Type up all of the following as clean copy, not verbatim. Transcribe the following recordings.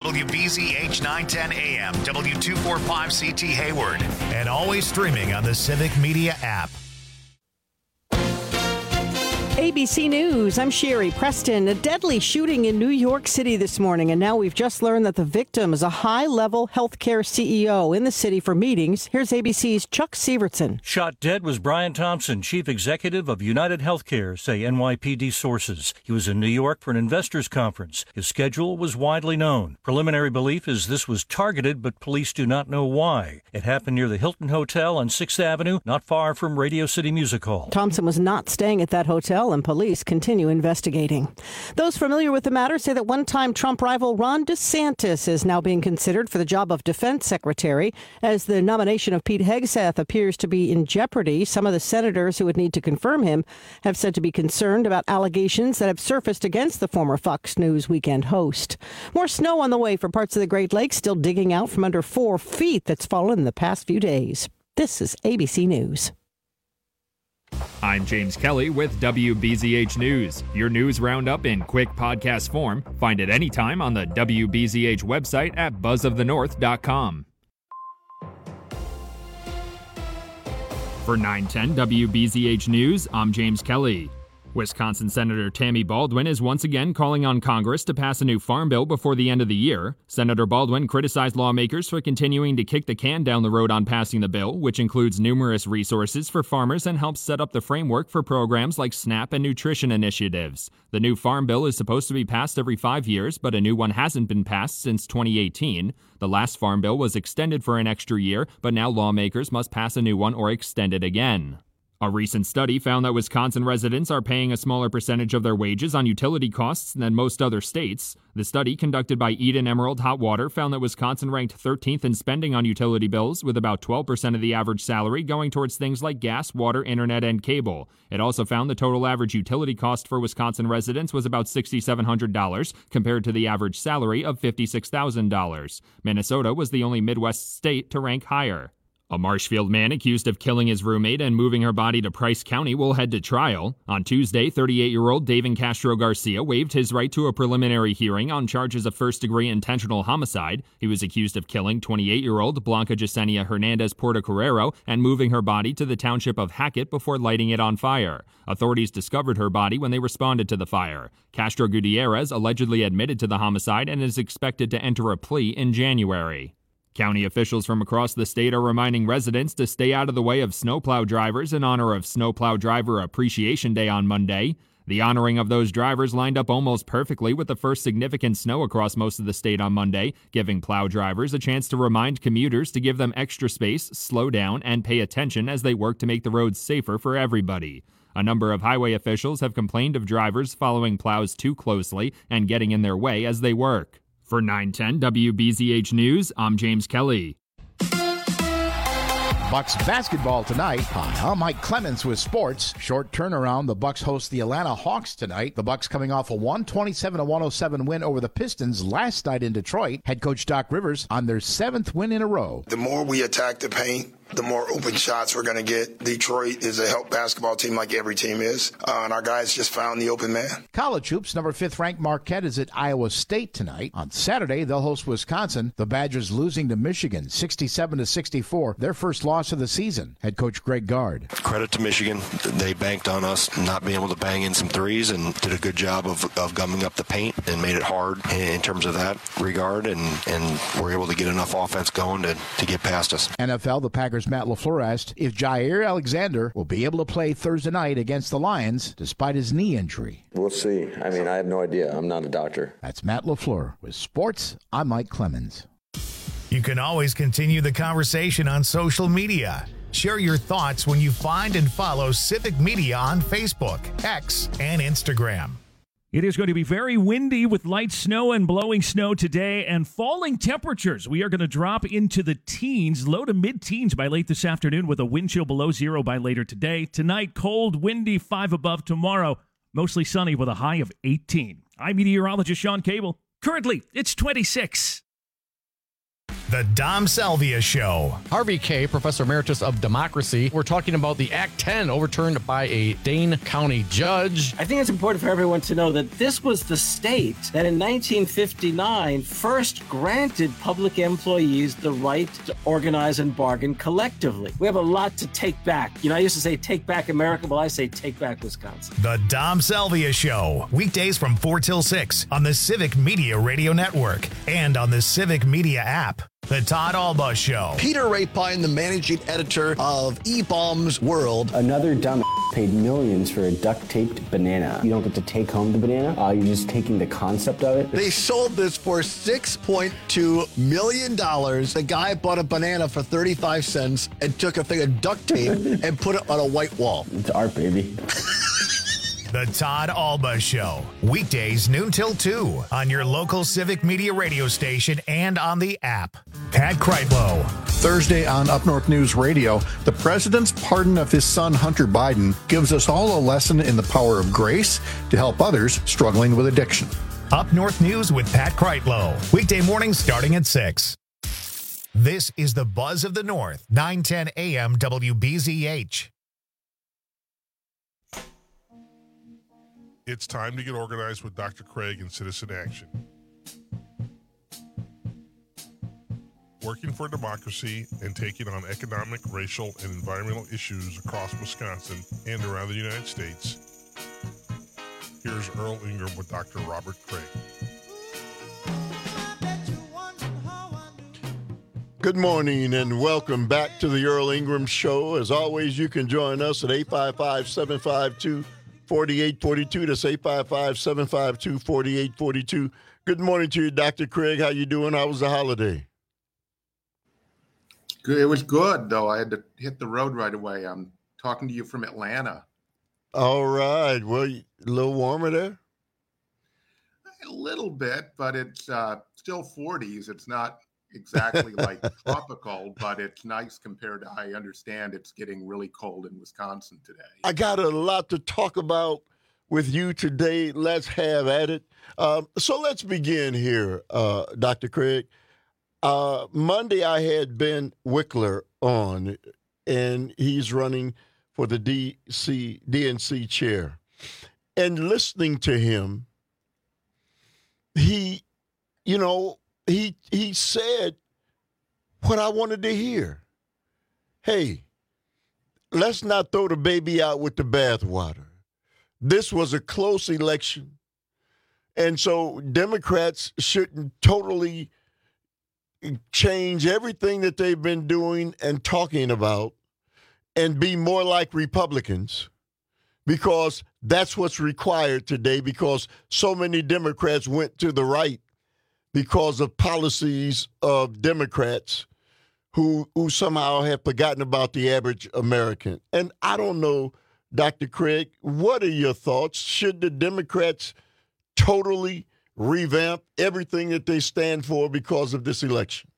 WBZH 910 AM, W245CT Hayward, and always streaming on the Civic Media app. ABC News, I'm Sherry Preston. A deadly shooting in New York City this morning, and now we've just learned that the victim is a high-level healthcare CEO in the city for meetings. Here's ABC's Chuck Sievertson. Shot dead was Brian Thompson, chief executive of United Healthcare, say NYPD sources. He was in New York for an investors conference. His schedule was widely known. Preliminary belief is this was targeted, but police do not know why. It happened near the Hilton Hotel on 6th Avenue, not far from Radio City Music Hall. Thompson was not staying at that hotel, and police continue investigating. Those familiar with the matter say that one-time Trump rival Ron DeSantis is now being considered for the job of defense secretary as the nomination of Pete Hegseth appears to be in jeopardy. Some of the senators who would need to confirm him have said to be concerned about allegations that have surfaced against the former Fox News weekend host. More snow on the way for parts of the Great Lakes, still digging out from under 4 feet that's fallen in the past few days. This is ABC News. I'm James Kelly with WBZH News, your news roundup in quick podcast form. Find it anytime on the WBZH website at buzzofthenorth.com. For 910 WBZH News, I'm James Kelly. Wisconsin Senator Tammy Baldwin is once again calling on Congress to pass a new farm bill before the end of the year. Senator Baldwin criticized lawmakers for continuing to kick the can down the road on passing the bill, which includes numerous resources for farmers and helps set up the framework for programs like SNAP and nutrition initiatives. The new farm bill is supposed to be passed every 5 years, but a new one hasn't been passed since 2018. The last farm bill was extended for an extra year, but now lawmakers must pass a new one or extend it again. A recent study found that Wisconsin residents are paying a smaller percentage of their wages on utility costs than most other states. The study, conducted by Eden Emerald Hot Water, found that Wisconsin ranked 13th in spending on utility bills, with about 12% of the average salary going towards things like gas, water, internet, and cable. It also found the total average utility cost for Wisconsin residents was about $6,700, compared to the average salary of $56,000. Minnesota was the only Midwest state to rank higher. A Marshfield man accused of killing his roommate and moving her body to Price County will head to trial. On Tuesday, 38-year-old David Castro Garcia waived his right to a preliminary hearing on charges of first-degree intentional homicide. He was accused of killing 28-year-old Blanca Yesenia Hernandez Portocarrero and moving her body to the township of Hackett before lighting it on fire. Authorities discovered her body when they responded to the fire. Castro Gutierrez allegedly admitted to the homicide and is expected to enter a plea in January. County officials from across the state are reminding residents to stay out of the way of snowplow drivers in honor of Snowplow Driver Appreciation Day on Monday. The honoring of those drivers lined up almost perfectly with the first significant snow across most of the state on Monday, giving plow drivers a chance to remind commuters to give them extra space, slow down, and pay attention as they work to make the roads safer for everybody. A number of highway officials have complained of drivers following plows too closely and getting in their way as they work. For 910 WBZH News, I'm James Kelly. Bucks basketball tonight. Hi, I'm Mike Clemens with sports. Short turnaround. The Bucks host the Atlanta Hawks tonight. The Bucks coming off a 127-107 win over the Pistons last night in Detroit. Head coach Doc Rivers on their 7th win in a row. The more we attack the paint, the more open shots we're going to get. Detroit is a help basketball team like every team is, and our guys just found the open man. College hoops, number 5th ranked Marquette is at Iowa State tonight. On Saturday, they'll host Wisconsin. The Badgers losing to Michigan 67-64, their first loss of the season. Head coach Greg Gard. Credit to Michigan. They banked on us not being able to bang in some threes and did a good job of gumming up the paint and made it hard in terms of that regard, and were able to get enough offense going to get past us. NFL, the Packers' Matt LaFleur asked if Jair Alexander will be able to play Thursday night against the Lions despite his knee injury. We'll see. I mean, I have no idea. I'm not a doctor. That's Matt LaFleur. With sports, I'm Mike Clemens. You can always continue the conversation on social media. Share your thoughts when you find and follow Civic Media on Facebook, X, and Instagram. It is going to be very windy with light snow and blowing snow today and falling temperatures. We are going to drop into the teens, low to mid-teens by late this afternoon with a wind chill below 0 by later today. Tonight, cold, windy, 5 above. Tomorrow, mostly sunny with a high of 18. I'm meteorologist Sean Cable. Currently, it's 26. The Dom Salvia Show. Harvey Kaye, Professor Emeritus of Democracy. We're talking about the Act 10 overturned by a Dane County judge. I think it's important for everyone to know that this was the state that in 1959 first granted public employees the right to organize and bargain collectively. We have a lot to take back. I used to say take back America. Well, I say take back Wisconsin. The Dom Salvia Show. Weekdays from 4 till 6 on the Civic Media Radio Network and on the Civic Media app. The Todd Alba Show. Peter Rapine, the managing editor of E-Bombs World. Another dumb paid millions for a duct-taped banana. You don't get to take home the banana. You're just taking the concept of it. They sold this for $6.2 million. The guy bought a banana for 35 cents and took a thing of duct tape and put it on a white wall. It's art, baby. The Todd Alba Show. Weekdays noon till 2 on your local Civic Media radio station and on the app. Pat Kreitlow. Thursday on Up North News Radio, the president's pardon of his son Hunter Biden gives us all a lesson in the power of grace to help others struggling with addiction. Up North News with Pat Kreitlow. Weekday mornings starting at 6. This is the Buzz of the North, 910 AM WBZH. It's time to get organized with Dr. Craig and Citizen Action. Working for democracy and taking on economic, racial, and environmental issues across Wisconsin and around the United States. Here's Earl Ingram with Dr. Robert Craig. Good morning and welcome back to the Earl Ingram Show. As always, you can join us at 855-752-4842. That's 855-752-4842. Good morning to you, Dr. Craig. How you doing? How was the holiday? Good. It was good, though. I had to hit the road right away. I'm talking to you from Atlanta. All right. Well, a little warmer there? A little bit, but it's still 40s. It's not exactly like tropical, but it's nice compared to, I understand it's getting really cold in Wisconsin today. I got a lot to talk about with you today. Let's have at it. So let's begin here, Dr. Craig. Monday, I had Ben Wickler on, and he's running for the DNC chair. And listening to him, he said what I wanted to hear. Hey, let's not throw the baby out with the bathwater. This was a close election, and so Democrats shouldn't totally change everything that they've been doing and talking about and be more like Republicans, because that's what's required today, because so many Democrats went to the right because of policies of Democrats who somehow have forgotten about the average American. And I don't know, Dr. Craig, what are your thoughts? Should the Democrats totally revamp everything that they stand for because of this election?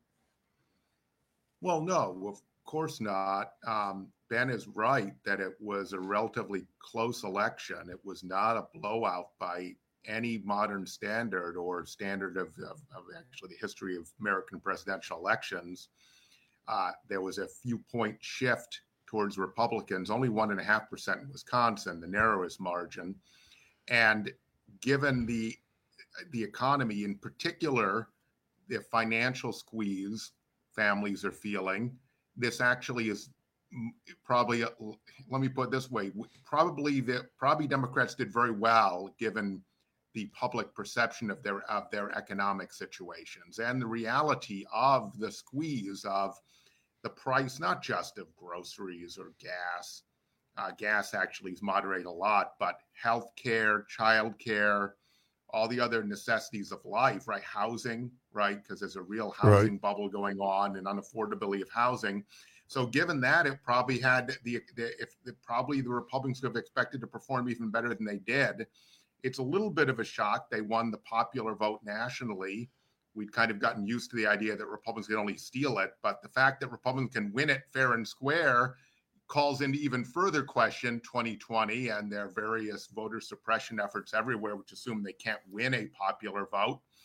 Well, no, of course not. Ben is right that it was a relatively close election. It was not a blowout by any modern standard or standard of actually the history of American presidential elections. There was a few point shift towards Republicans, only 1.5% in Wisconsin, the narrowest margin. And given the economy, in particular, the financial squeeze families are feeling, this actually is probably, let me put it this way, probably Democrats did very well given the public perception of their economic situations and the reality of the squeeze of the price, not just of groceries or gas. Gas actually is moderate a lot, but healthcare, childcare, all the other necessities of life, right? Housing, right? Because there's a real housing bubble going on and unaffordability of housing. So given that, it probably had probably the Republicans could have expected to perform even better than they did. It's a little bit of a shock. They won the popular vote nationally. We'd kind of gotten used to the idea that Republicans can only steal it. But the fact that Republicans can win it fair and square calls into even further question 2020 and their various voter suppression efforts everywhere, which assume they can't win a popular vote.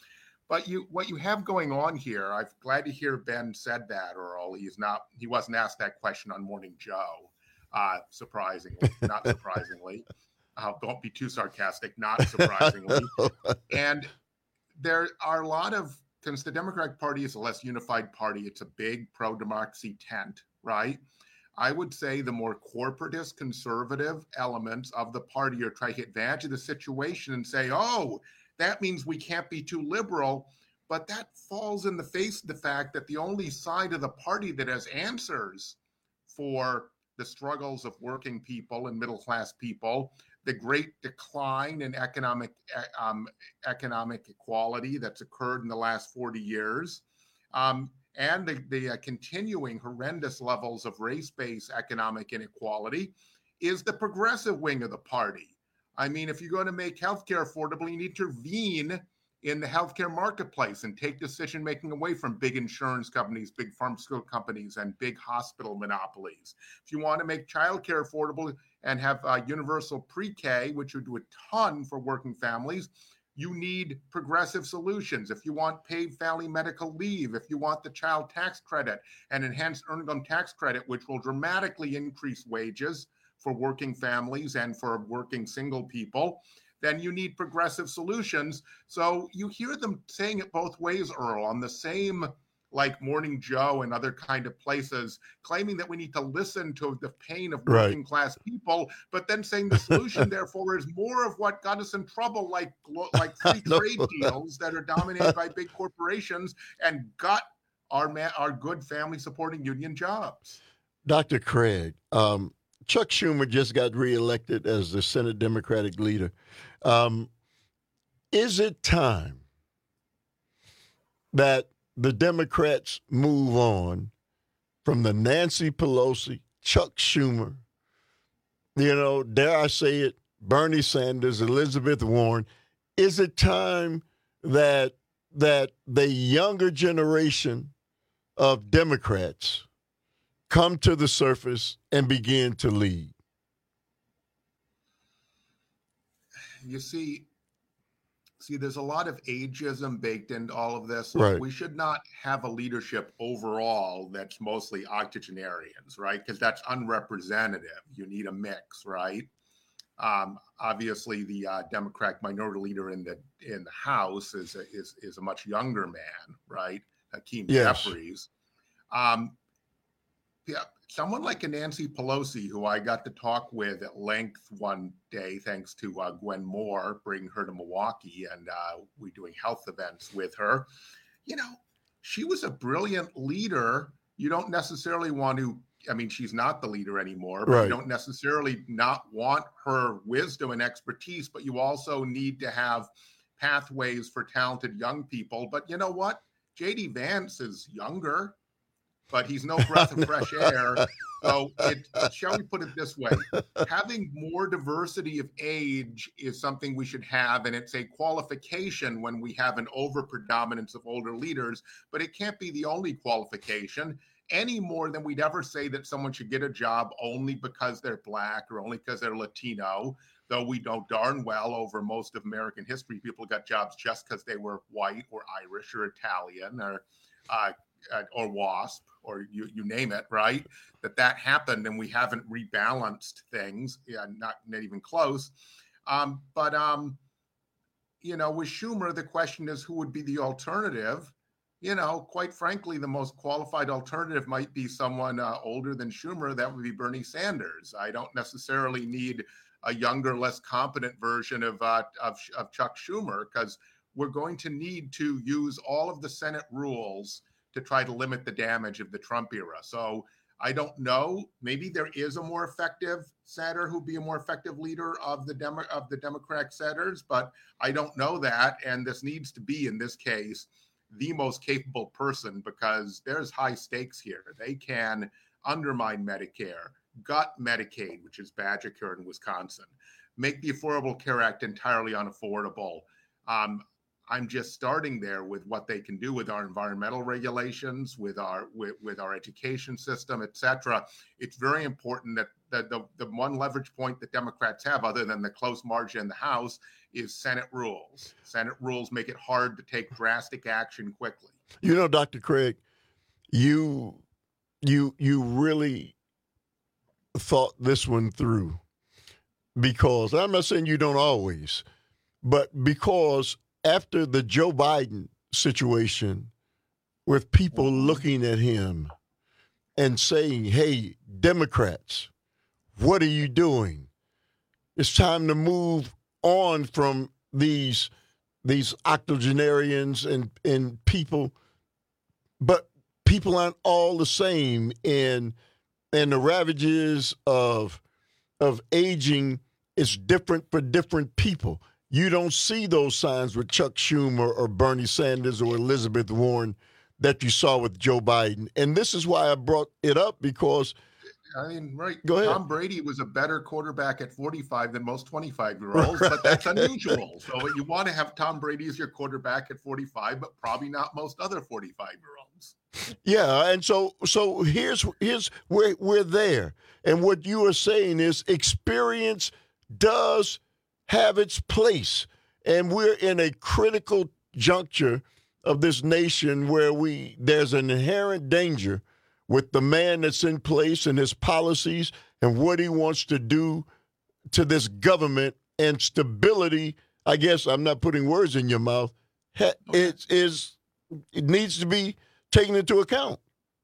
But what you have going on here, I'm glad to hear Ben said that, Earl. He wasn't asked that question on Morning Joe, surprisingly, not surprisingly. Don't be too sarcastic, not surprisingly. And there are a lot of, since the Democratic Party is a less unified party, it's a big pro-democracy tent, right? I would say the more corporatist conservative elements of the party are trying to take advantage of the situation and say, oh, that means we can't be too liberal. But that falls in the face of the fact that the only side of the party that has answers for the struggles of working people and middle-class people, the great decline in economic equality that's occurred in the last 40 years, and the continuing horrendous levels of race-based economic inequality, is the progressive wing of the party. I mean, if you're going to make healthcare affordable, you need to intervene in the healthcare marketplace and take decision-making away from big insurance companies, big pharmaceutical companies, and big hospital monopolies. If you want to make childcare affordable and have universal pre-K, which would do a ton for working families, you need progressive solutions. If you want paid family medical leave, if you want the child tax credit and enhanced earned income tax credit, which will dramatically increase wages for working families and for working single people, then you need progressive solutions. So you hear them saying it both ways, Earl, on the same, like Morning Joe and other kind of places, claiming that we need to listen to the pain of working class people, but then saying the solution, therefore, is more of what got us in trouble, like free trade deals that are dominated by big corporations and gut our good family-supporting union jobs. Dr. Craig, Chuck Schumer just got reelected as the Senate Democratic leader. Is it time that the Democrats move on from the Nancy Pelosi, Chuck Schumer, dare I say it, Bernie Sanders, Elizabeth Warren? Is it time that the younger generation of Democrats come to the surface and begin to lead? You see, there's a lot of ageism baked into all of this. Right. We should not have a leadership overall that's mostly octogenarians, right? Because that's unrepresentative. You need a mix, right? Obviously, the Democratic minority leader in the House is a much younger man, right? Hakeem Jeffries. Someone like a Nancy Pelosi, who I got to talk with at length one day, thanks to Gwen Moore, bringing her to Milwaukee, and we doing health events with her. She was a brilliant leader. You don't necessarily want to, she's not the leader anymore, but you don't necessarily not want her wisdom and expertise, but you also need to have pathways for talented young people. But you know what? J.D. Vance is younger, but he's no breath of fresh air. So shall we put it this way? Having more diversity of age is something we should have, and it's a qualification when we have an overpredominance of older leaders, but it can't be the only qualification any more than we'd ever say that someone should get a job only because they're Black or only because they're Latino, though we know darn well over most of American history, people got jobs just because they were white or Irish or Italian or WASP, or you name it, right? That happened, and we haven't rebalanced things, not even close. With Schumer, the question is who would be the alternative? Quite frankly, the most qualified alternative might be someone older than Schumer. That would be Bernie Sanders. I don't necessarily need a younger, less competent version of Chuck Schumer, because we're going to need to use all of the Senate rules to try to limit the damage of the Trump era. So I don't know. Maybe there is a more effective senator who'd be a more effective leader of the Democratic senators, but I don't know that. And this needs to be, in this case, the most capable person, because there's high stakes here. They can undermine Medicare, gut Medicaid, which is badge occurred in Wisconsin, make the Affordable Care Act entirely unaffordable. I'm just starting there with what they can do with our environmental regulations, with our education system, et cetera. It's very important that the one leverage point that Democrats have, other than the close margin in the House, is Senate rules. Senate rules make it hard to take drastic action quickly. You know, Dr. Craig, you really thought this one through, because I'm not saying you don't always, but because after the Joe Biden situation, with people looking at him and saying, hey, Democrats, what are you doing? It's time to move on from these octogenarians and people, but people aren't all the same, and the ravages of aging is different for different people. You don't see those signs with Chuck Schumer or Bernie Sanders or Elizabeth Warren that you saw with Joe Biden. And this is why I brought it up, because I mean, right. Go ahead. Tom Brady was a better quarterback at 45 than most 25-year-olds, but that's unusual. So you want to have Tom Brady as your quarterback at 45, but probably not most other 45-year-olds. Yeah, and so here's where we're there. And what you are saying is experience does have its place. And we're in a critical juncture of this nation where there's an inherent danger with the man that's in place and his policies and what he wants to do to this government and stability. I guess I'm not putting words in your mouth. It needs to be taken into account.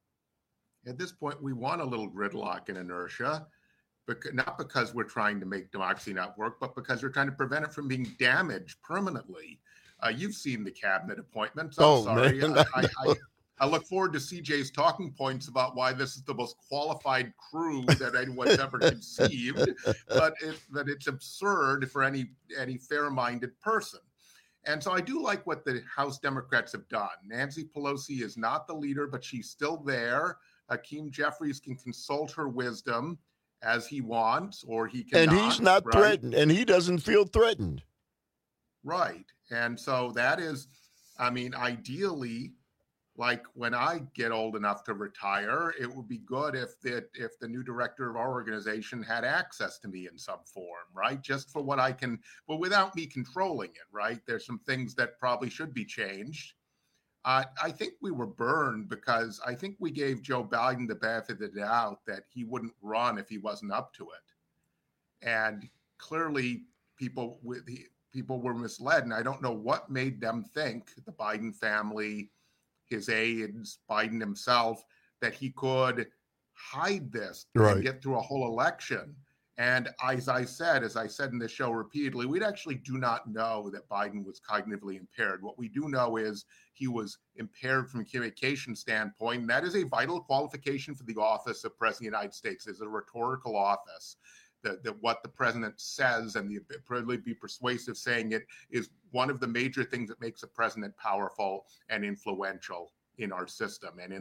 At this point, we want a little gridlock and inertia, not because we're trying to make democracy not work, but because we're trying to prevent it from being damaged permanently. You've seen the cabinet appointments. I'm sorry. Man, I look forward to CJ's talking points about why this is the most qualified crew that anyone's ever conceived, but it's absurd for any fair-minded person. And so I do like what the House Democrats have done. Nancy Pelosi is not the leader, but she's still there. Hakeem Jeffries can consult her wisdom as he wants, or he can. And he's not threatened, and he doesn't feel threatened. Right. And so that is, I mean, ideally, like when I get old enough to retire, it would be good if the new director of our organization had access to me in some form, right? Just for what I can, but without me controlling it, right? There's some things that probably should be changed. I think we were burned because I think we gave Joe Biden the benefit of the doubt that he wouldn't run if he wasn't up to it. And clearly people were misled. And I don't know what made them think, the Biden family, his aides, Biden himself, that he could hide this and get through a whole election. And as I said in this show repeatedly, we actually do not know that Biden was cognitively impaired. What we do know is he was impaired from a communication standpoint. And that is a vital qualification for the office of President of the United States. It's a rhetorical office. That what the president says and the ability to be persuasive saying it is one of the major things that makes a president powerful and influential in our system and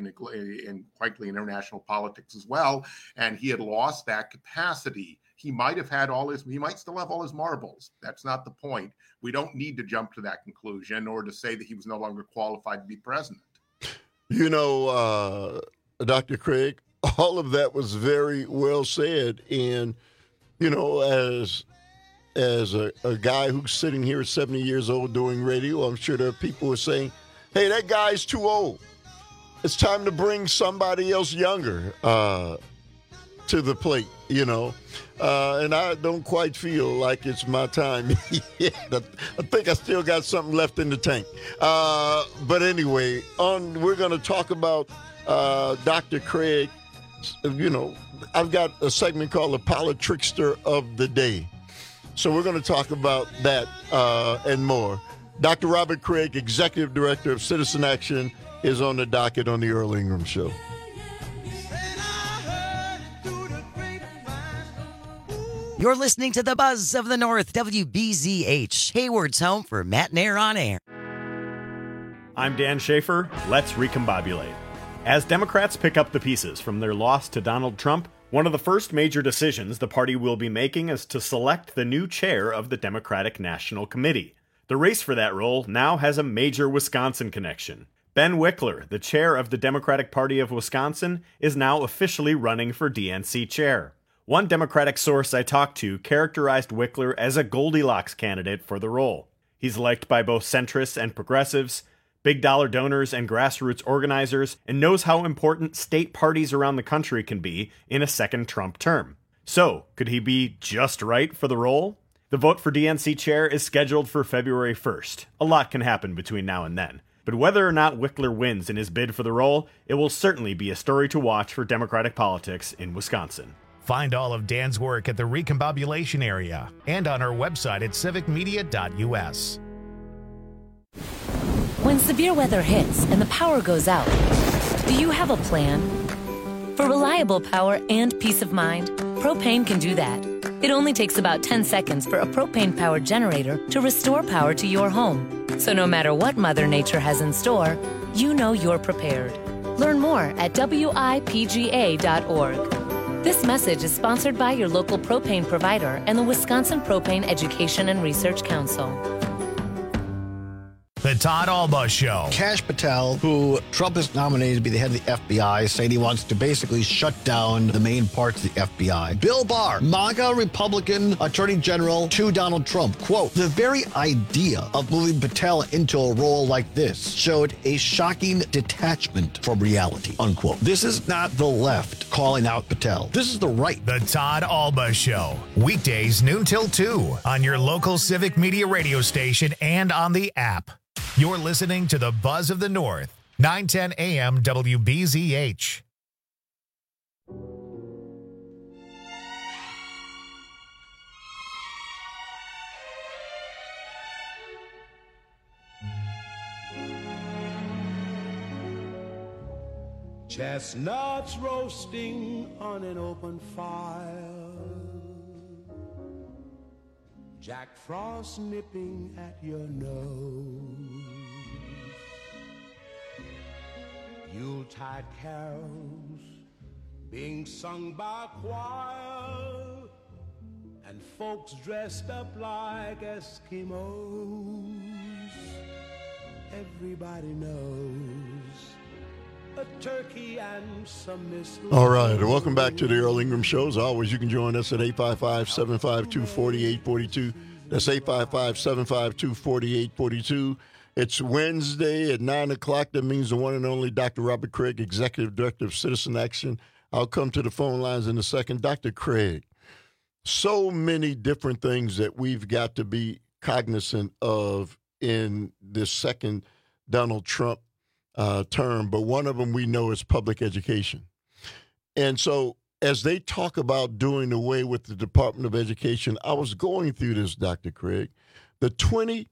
in frankly international politics as well. And he had lost that capacity. He might still have all his marbles. That's not the point. We don't need to jump to that conclusion or to say that he was no longer qualified to be president. You know, Dr. Craig, all of that was very well said. And, you know, as a guy who's sitting here at 70 years old doing radio, I'm sure there are people who are saying, hey, that guy's too old. It's time to bring somebody else younger to the plate, you know. And I don't quite feel like it's my time yet. I think I still got something left in the tank. But anyway, we're going to talk about Dr. Craig. You know, I've got a segment called the Politrickster of the Day. So we're going to talk about that and more. Dr. Robert Craig, Executive Director of Citizen Action, is on the docket on the Earl Ingram Show. You're listening to the Buzz of the North, WBZH, Hayward's home for Matt and Air on Air. I'm Dan Schaefer. Let's recombobulate. As Democrats pick up the pieces from their loss to Donald Trump, one of the first major decisions the party will be making is to select the new chair of the Democratic National Committee. The race for that role now has a major Wisconsin connection. Ben Wickler, the chair of the Democratic Party of Wisconsin, is now officially running for DNC chair. One Democratic source I talked to characterized Wickler as a Goldilocks candidate for the role. He's liked by both centrists and progressives, big dollar donors and grassroots organizers, and knows how important state parties around the country can be in a second Trump term. So, could he be just right for the role? The vote for DNC chair is scheduled for February 1st. A lot can happen between now and then. But whether or not Wickler wins in his bid for the role, it will certainly be a story to watch for Democratic politics in Wisconsin. Find all of Dan's work at the Recombobulation area and on our website at civicmedia.us. When severe weather hits and the power goes out, do you have a plan? For reliable power and peace of mind, Propane can do that. It only takes about 10 seconds for a propane-powered generator to restore power to your home. So no matter what Mother Nature has in store, you know you're prepared. Learn more at WIPGA.org. This message is sponsored by your local propane provider and the Wisconsin Propane Education and Research Council. The Todd Alba Show. Kash Patel, who Trump has nominated to be the head of the FBI, saying he wants to basically shut down the main parts of the FBI. Bill Barr, MAGA Republican Attorney General to Donald Trump. Quote, the very idea of moving Patel into a role like this showed a shocking detachment from reality, unquote. This is not the left calling out Patel. This is the right. The Todd Alba Show. Weekdays noon till 2 on your local Civic Media radio station and on the app. You're listening to the Buzz of the North, 910 AM WBZH. Chestnuts roasting on an open fire, Jack Frost nipping at your nose, Yuletide carols being sung by choir, and folks dressed up like Eskimos. Everybody knows a turkey and some mistletoe. All right, welcome back to the Earl Ingram Show. As always, you can join us at 855-752-4842. That's 855-752-4842. It's Wednesday at 9 o'clock. That means the one and only Dr. Robert Craig, Executive Director of Citizen Action. I'll come to the phone lines in a second. Dr. Craig, so many different things that we've got to be cognizant of in this second Donald Trump term, but one of them we know is public education. And so as they talk about doing away with the Department of Education, I was going through this, Dr. Craig. The 20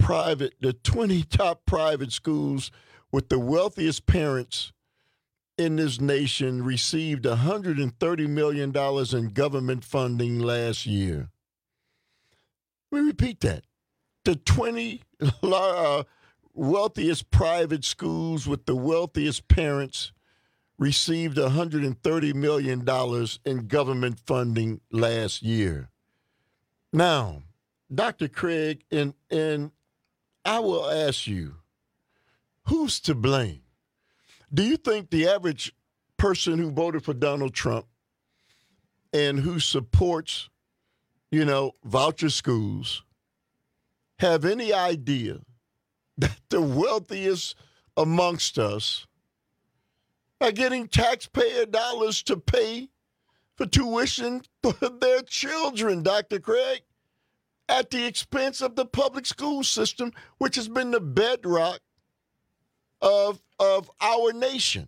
top private schools with the wealthiest parents in this nation received $130 million in government funding last year. Let me repeat that. The 20 wealthiest private schools with the wealthiest parents received $130 million in government funding last year. Now, Dr. Craig, and I will ask you, who's to blame? Do you think the average person who voted for Donald Trump and who supports, voucher schools have any idea that the wealthiest amongst us are getting taxpayer dollars to pay for tuition for their children, Dr. Craig, at the expense of the public school system, which has been the bedrock of our nation?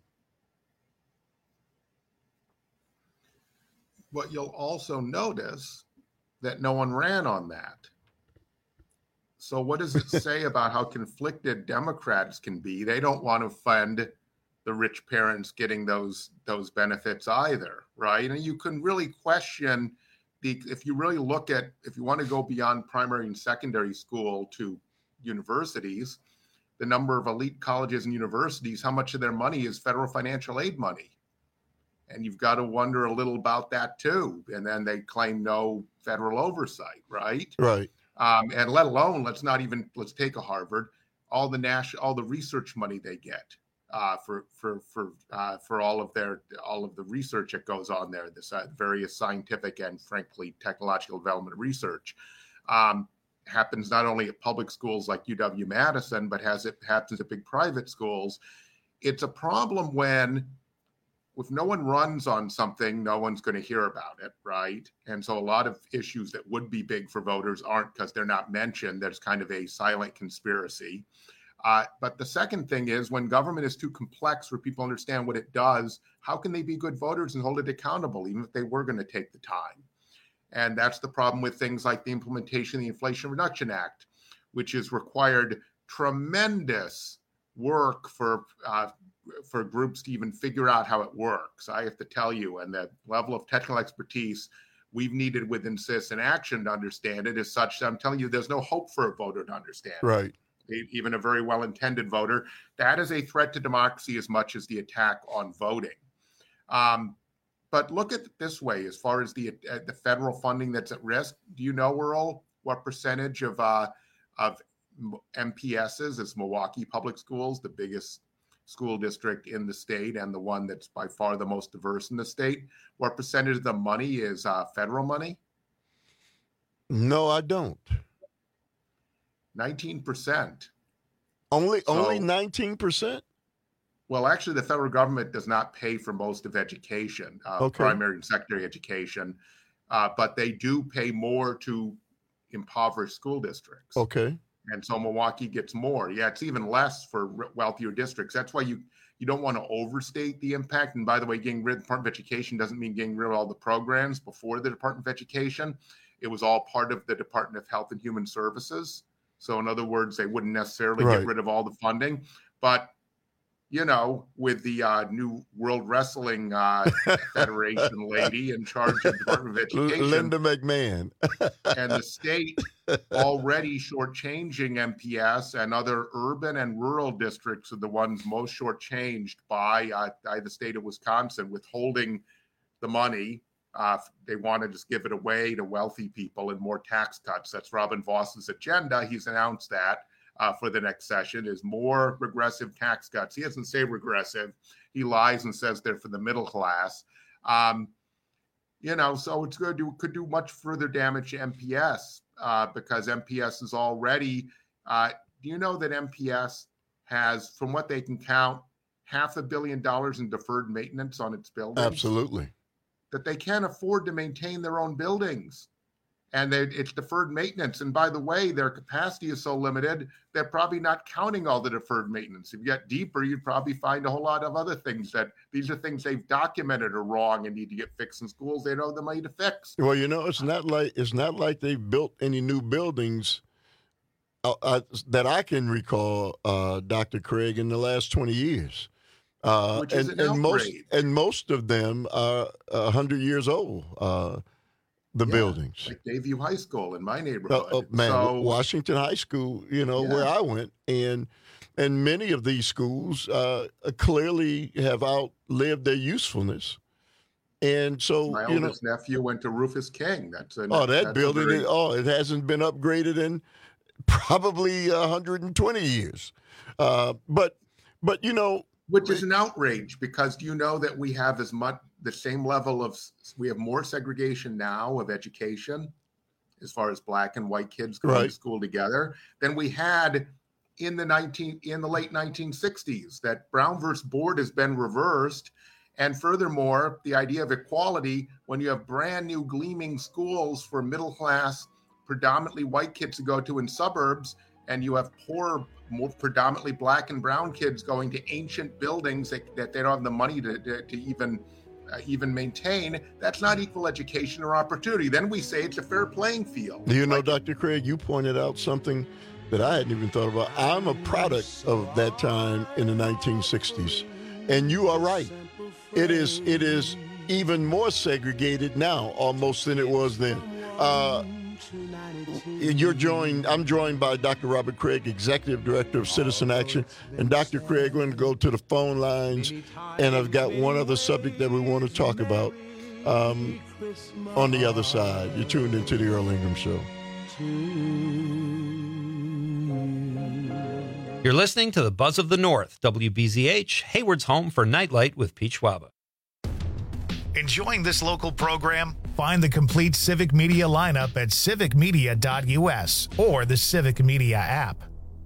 But you'll also notice that no one ran on that. So what does it say about how conflicted Democrats can be? They don't want to fund the rich parents getting those benefits either, right? And you can really question if you want to go beyond primary and secondary school to universities, the number of elite colleges and universities, how much of their money is federal financial aid money? And you've got to wonder a little about that too. And then they claim no federal oversight, right? Right. And let alone, let's take a Harvard, all the research money they get. for all of the research that goes on there. This various scientific and frankly technological development research happens not only at public schools like UW-Madison, but happens at big private schools. It's a problem when if no one runs on something, no one's going to hear about it, right? And so a lot of issues that would be big for voters aren't because they're not mentioned. There's kind of a silent conspiracy. But the second thing is when government is too complex for people to understand what it does, how can they be good voters and hold it accountable, even if they were going to take the time? And that's the problem with things like the implementation of the Inflation Reduction Act, which has required tremendous work for groups to even figure out how it works. I have to tell you, and the level of technical expertise we've needed within Citizen Action to understand it is such that I'm telling you, there's no hope for a voter to understand. Right. Even a very well-intended voter. That is a threat to democracy as much as the attack on voting. But look at it this way, as far as the federal funding that's at risk, do you know, Earl, what percentage of MPSs is Milwaukee Public Schools, the biggest school district in the state and the one that's by far the most diverse in the state? What percentage of the money is federal money? No, I don't. 19%. Only 19%? Well, actually, the federal government does not pay for most of education, primary and secondary education, but they do pay more to impoverished school districts. Okay. And so Milwaukee gets more. Yeah, it's even less for wealthier districts. That's why you don't want to overstate the impact. And by the way, getting rid of the Department of Education doesn't mean getting rid of all the programs before the Department of Education. It was all part of the Department of Health and Human Services. So in other words, they wouldn't necessarily get rid of all the funding. But, you know, with the new World Wrestling Federation lady in charge of the Department of Education. Linda McMahon. And the state already shortchanging MPS, and other urban and rural districts are the ones most shortchanged by the state of Wisconsin, withholding the money. They want to just give it away to wealthy people and more tax cuts. That's Robin Voss's agenda. He's announced that for the next session is more regressive tax cuts. He doesn't say regressive. He lies and says they're for the middle class. You know, so it's good. It could do much further damage to MPS because MPS is already. Do you know that MPS has, from what they can count, $500 million in deferred maintenance on its buildings? Absolutely. That they can't afford to maintain their own buildings. And it's deferred maintenance. And by the way, their capacity is so limited, they're probably not counting all the deferred maintenance. If you get deeper, you'd probably find a whole lot of other things that these are things they've documented are wrong and need to get fixed in schools they don't have the money to fix. Well, you know, it's not like they've built any new buildings that I can recall, Dr. Craig, in the last 20 years. Which is and most of them are 100 years old. The buildings, like Bayview High School in my neighborhood. Washington High School, you know, where I went, and many of these schools clearly have outlived their usefulness, and so my oldest nephew went to Rufus King. That building. It hasn't been upgraded in probably 120 years, but you know. Which is an outrage, because do you know that we have the same level of, we have more segregation now of education as far as black and white kids going to school together than we had in the late 1960s. That Brown versus Board has been reversed. And furthermore, the idea of equality, when you have brand new gleaming schools for middle class, predominantly white kids to go to in suburbs, and you have poor, more predominantly black and brown kids going to ancient buildings that they don't have the money to even maintain, that's not equal education or opportunity. Then we say it's a fair playing field. Do you know, Dr. Craig, you pointed out something that I hadn't even thought about. I'm a product of that time in the 1960s. And you are right. It is even more segregated now almost than it was then. I'm joined by Dr. Robert Craig, Executive Director of Citizen Action. And Dr. Craig, we're going to go to the phone lines, and I've got one other subject that we want to talk about on the other side. You're tuned into the Earl Ingram Show. You're listening to the Buzz of the North, WBZH, Hayward's home for Nightlight with Pete Schwaba. Enjoying this local program? Find the complete Civic Media lineup at civicmedia.us or the Civic Media app.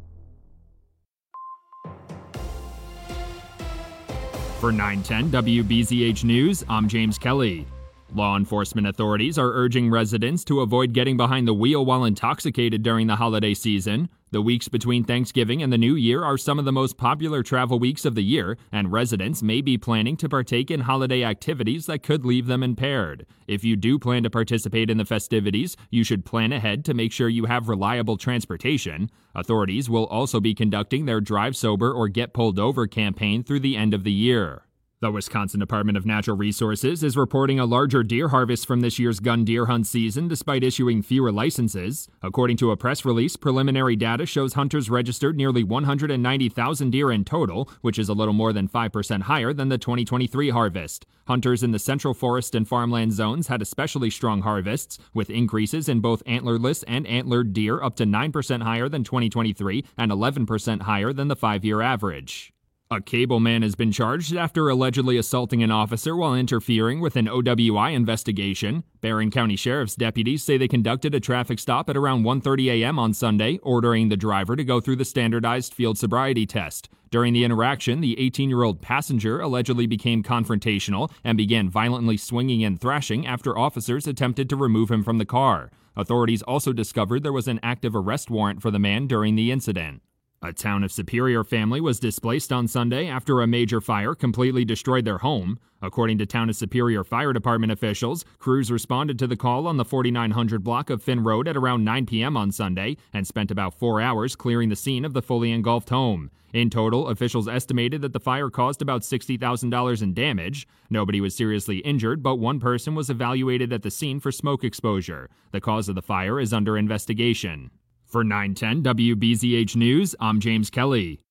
For 910 WBZH News, I'm James Kelly. Law enforcement authorities are urging residents to avoid getting behind the wheel while intoxicated during the holiday season. The weeks between Thanksgiving and the New Year are some of the most popular travel weeks of the year, and residents may be planning to partake in holiday activities that could leave them impaired. If you do plan to participate in the festivities, you should plan ahead to make sure you have reliable transportation. Authorities will also be conducting their Drive Sober or Get Pulled Over campaign through the end of the year. The Wisconsin Department of Natural Resources is reporting a larger deer harvest from this year's gun deer hunt season despite issuing fewer licenses. According to a press release, preliminary data shows hunters registered nearly 190,000 deer in total, which is a little more than 5% higher than the 2023 harvest. Hunters in the central forest and farmland zones had especially strong harvests, with increases in both antlerless and antlered deer up to 9% higher than 2023 and 11% higher than the 5-year average. A cable man has been charged after allegedly assaulting an officer while interfering with an OWI investigation. Barron County Sheriff's deputies say they conducted a traffic stop at around 1:30 a.m. on Sunday, ordering the driver to go through the standardized field sobriety test. During the interaction, the 18-year-old passenger allegedly became confrontational and began violently swinging and thrashing after officers attempted to remove him from the car. Authorities also discovered there was an active arrest warrant for the man during the incident. A Town of Superior family was displaced on Sunday after a major fire completely destroyed their home. According to Town of Superior Fire Department officials, crews responded to the call on the 4900 block of Finn Road at around 9 p.m. on Sunday and spent about 4 hours clearing the scene of the fully engulfed home. In total, officials estimated that the fire caused about $60,000 in damage. Nobody was seriously injured, but one person was evaluated at the scene for smoke exposure. The cause of the fire is under investigation. For 910 WBZH News, I'm James Kelly.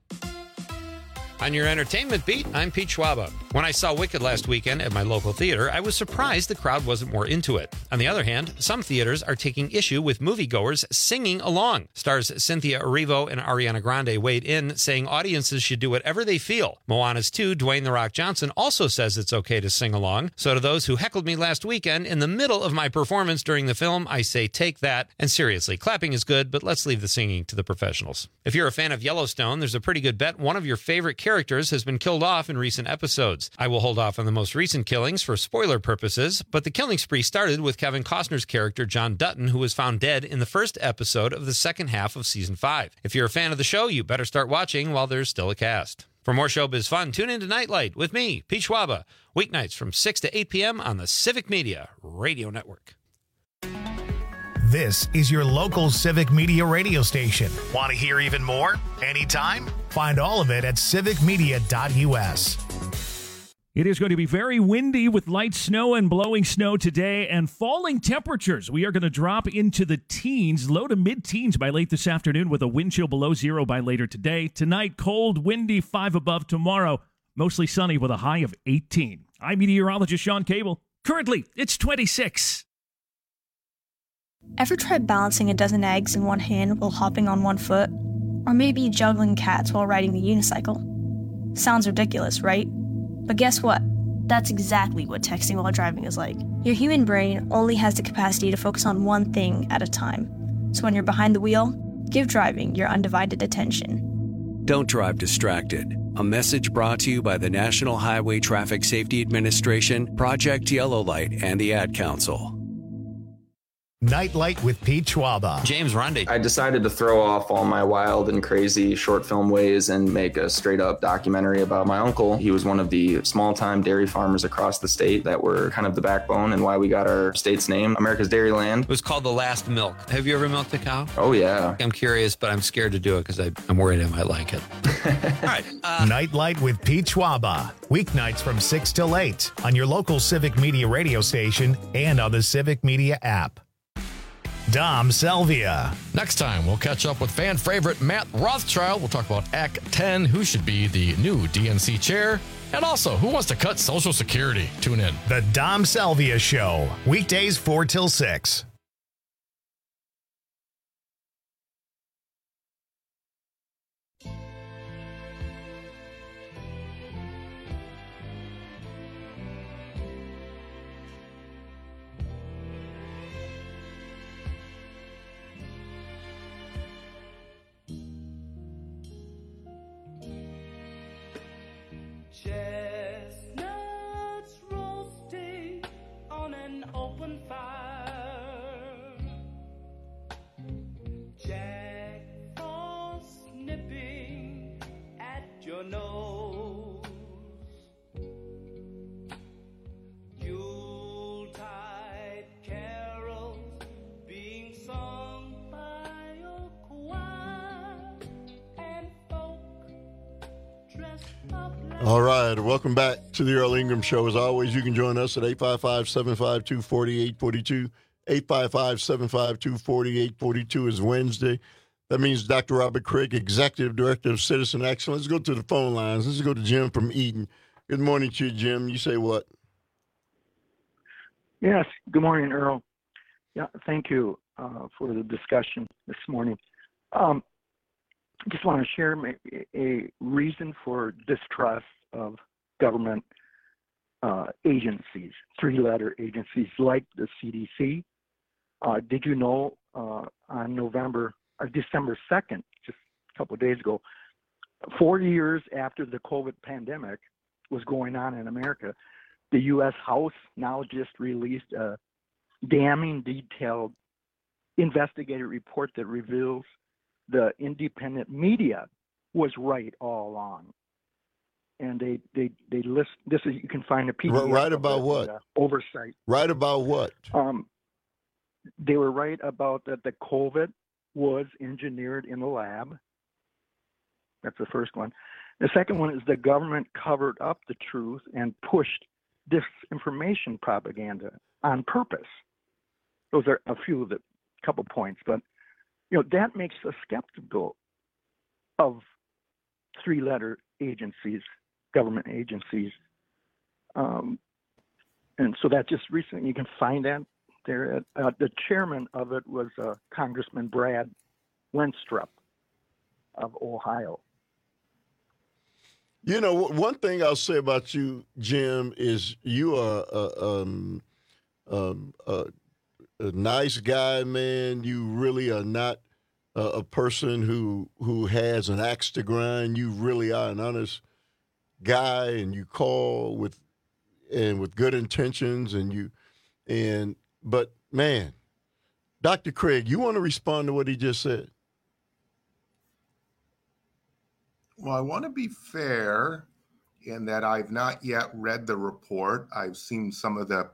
On your entertainment beat, I'm Pete Schwaba. When I saw Wicked last weekend at my local theater, I was surprised the crowd wasn't more into it. On the other hand, some theaters are taking issue with moviegoers singing along. Stars Cynthia Erivo and Ariana Grande weighed in, saying audiences should do whatever they feel. Moana's 2, Dwayne "The Rock" Johnson, also says it's okay to sing along. So to those who heckled me last weekend in the middle of my performance during the film, I say take that. And seriously, clapping is good, but let's leave the singing to the professionals. If you're a fan of Yellowstone, there's a pretty good bet one of your favorite characters has been killed off in recent episodes. I will hold off on the most recent killings for spoiler purposes, but the killing spree started with Kevin Costner's character John Dutton, who was found dead in the first episode of the second half of season 5. If you're a fan of the show, you better start watching while there's still a cast. For more showbiz fun, tune in to Nightlight with me, Pete Schwaba, weeknights from 6 to 8 p.m. on the Civic Media Radio Network. This is your local Civic Media radio station. Want to hear even more? Anytime? Find all of it at civicmedia.us. It is going to be very windy with light snow and blowing snow today and falling temperatures. We are going to drop into the teens, low to mid-teens by late this afternoon with a wind chill below 0 by later today. Tonight, cold, windy, 5 above. Tomorrow, mostly sunny with a high of 18. I'm meteorologist Sean Cable. Currently, it's 26. Ever tried balancing a dozen eggs in one hand while hopping on one foot? Or maybe juggling cats while riding the unicycle? Sounds ridiculous, right? But guess what? That's exactly what texting while driving is like. Your human brain only has the capacity to focus on one thing at a time. So when you're behind the wheel, give driving your undivided attention. Don't drive distracted. A message brought to you by the National Highway Traffic Safety Administration, Project Yellow Light, and the Ad Council. Nightlight with Pete Schwaba. James Runde. I decided to throw off all my wild and crazy short film ways and make a straight up documentary about my uncle. He was one of the small time dairy farmers across the state that were kind of the backbone and why we got our state's name, America's Dairyland. It was called The Last Milk. Have you ever milked a cow? Oh, yeah. I'm curious, but I'm scared to do it because I'm worried I might like it. All right. Nightlight with Pete Schwaba. Weeknights from 6 till 8 on your local Civic Media radio station and on the Civic Media app. Dom Salvia. Next time, we'll catch up with fan favorite Matt Rothschild. We'll talk about Act 10, who should be the new DNC chair, and also who wants to cut Social Security. Tune in. The Dom Salvia Show, weekdays 4 till 6. All right, welcome back to the Earl Ingram Show. As always, you can join us at 855-752-4842. 855-752-4842 is Wednesday. That means Dr. Robert Craig, Executive Director of Citizen Excellence. Let's go to the phone lines. Let's go to Jim from Eden. Good morning to you, Jim. You say what? Yes, good morning, Earl. Yeah, thank you for the discussion this morning. Just want to share a reason for distrust of government agencies, three-letter agencies like the CDC. Did you know on December 2nd, just a couple of days ago, 4 years after the COVID pandemic was going on in America, the U.S. House now just released a damning detailed investigative report that reveals the independent media was right all along. And they list this is, you can find a PDF. Right about what? Oversight. Right about what? They were right about that the COVID was engineered in the lab. That's the first one. The second one is the government covered up the truth and pushed disinformation propaganda on purpose. Those are a few of the couple points, but that makes us skeptical of three-letter agencies, government agencies. And so that just recently, you can find that there. The chairman of it was Congressman Brad Wenstrup of Ohio. One thing I'll say about you, Jim, is you are a nice guy, man. You really are not a person who has an axe to grind. You really are an honest guy, and you call with good intentions, but man, Dr. Craig, you want to respond to what he just said? Well, I want to be fair in that I've not yet read the report. I've seen some of the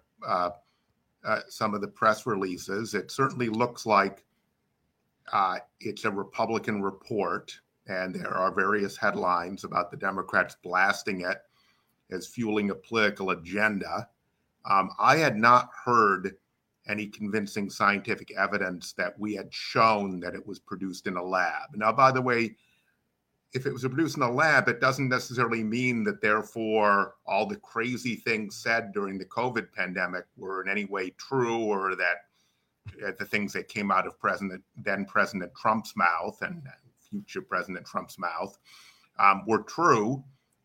press releases. It certainly looks like it's a Republican report, and there are various headlines about the Democrats blasting it as fueling a political agenda. I had not heard any convincing scientific evidence that we had shown that it was produced in a lab. Now, by the way, if it was produced in a lab, it doesn't necessarily mean that therefore all the crazy things said during the COVID pandemic were in any way true, or that the things that came out of then President Trump's mouth and future President Trump's mouth were true,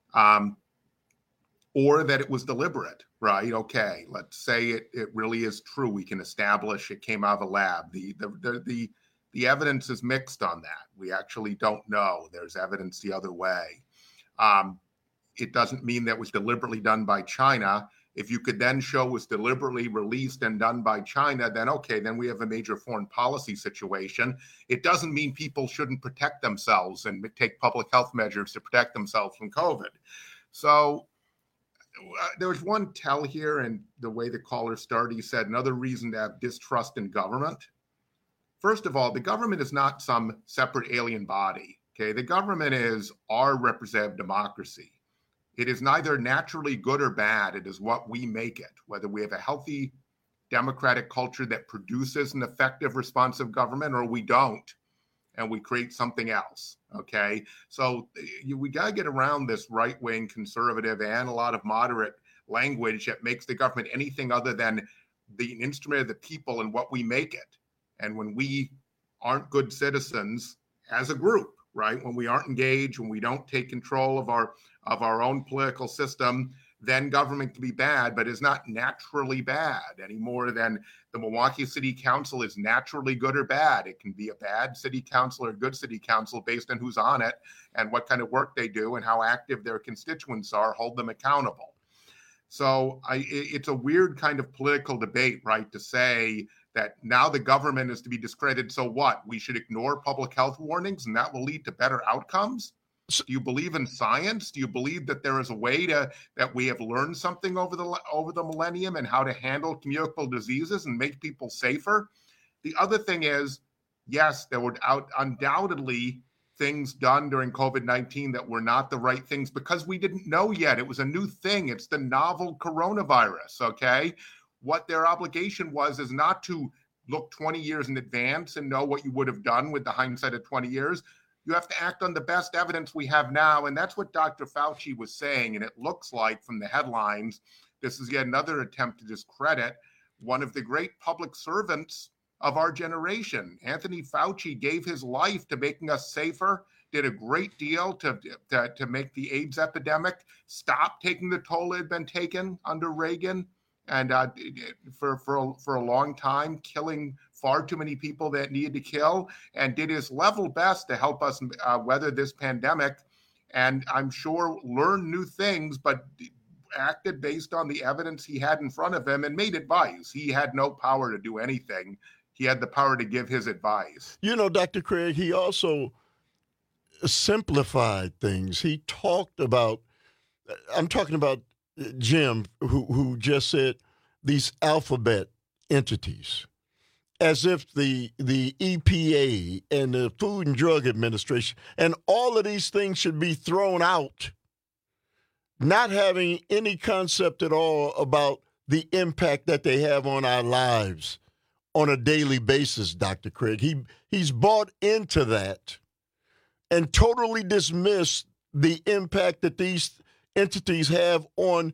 or that it was deliberate, right? Okay, let's say it really is true. We can establish it came out of a lab. The evidence is mixed on that. We actually don't know. There's evidence the other way. It doesn't mean that was deliberately done by China. If you could then show it was deliberately released and done by China, then okay, then we have a major foreign policy situation. It doesn't mean people shouldn't protect themselves and take public health measures to protect themselves from COVID. So there was one tell here, and the way the caller started, he said another reason to have distrust in government. First of all, the government is not some separate alien body. Okay, the government is our representative democracy. It is neither naturally good or bad. It is what we make it, whether we have a healthy democratic culture that produces an effective, responsive government, or we don't, and we create something else. Okay, so we got to get around this right-wing conservative and a lot of moderate language that makes the government anything other than the instrument of the people and what we make it. And when we aren't good citizens as a group, right, when we aren't engaged, when we don't take control of our own political system, then government can be bad, but it's not naturally bad any more than the Milwaukee City Council is naturally good or bad. It can be a bad city council or a good city council based on who's on it and what kind of work they do and how active their constituents are, hold them accountable. So it's a weird kind of political debate, right, to say that now the government is to be discredited. So what? We should ignore public health warnings and that will lead to better outcomes? Do you believe in science? Do you believe that there is a way that we have learned something over the millennium and how to handle communicable diseases and make people safer? The other thing is, yes, there would undoubtedly things done during COVID-19 that were not the right things because we didn't know yet. It was a new thing. It's the novel coronavirus, okay? What their obligation was is not to look 20 years in advance and know what you would have done with the hindsight of 20 years. You have to act on the best evidence we have now. And that's what Dr. Fauci was saying. And it looks like from the headlines, this is yet another attempt to discredit one of the great public servants of our generation. Anthony Fauci gave his life to making us safer, did a great deal to make the AIDS epidemic stop taking the toll it had been taken under Reagan, and for a long time, killing far too many people that needed to kill, and did his level best to help us weather this pandemic. And I'm sure learned new things, but acted based on the evidence he had in front of him and made advice. He had no power to do anything. He had the power to give his advice. You know, Dr. Craig, he also simplified things. He talked about, I'm talking about Jim, who just said these alphabet entities, as if the EPA and the Food and Drug Administration and all of these things should be thrown out, not having any concept at all about the impact that they have on our lives on a daily basis, Dr. Craig. He's bought into that and totally dismissed the impact that these entities have on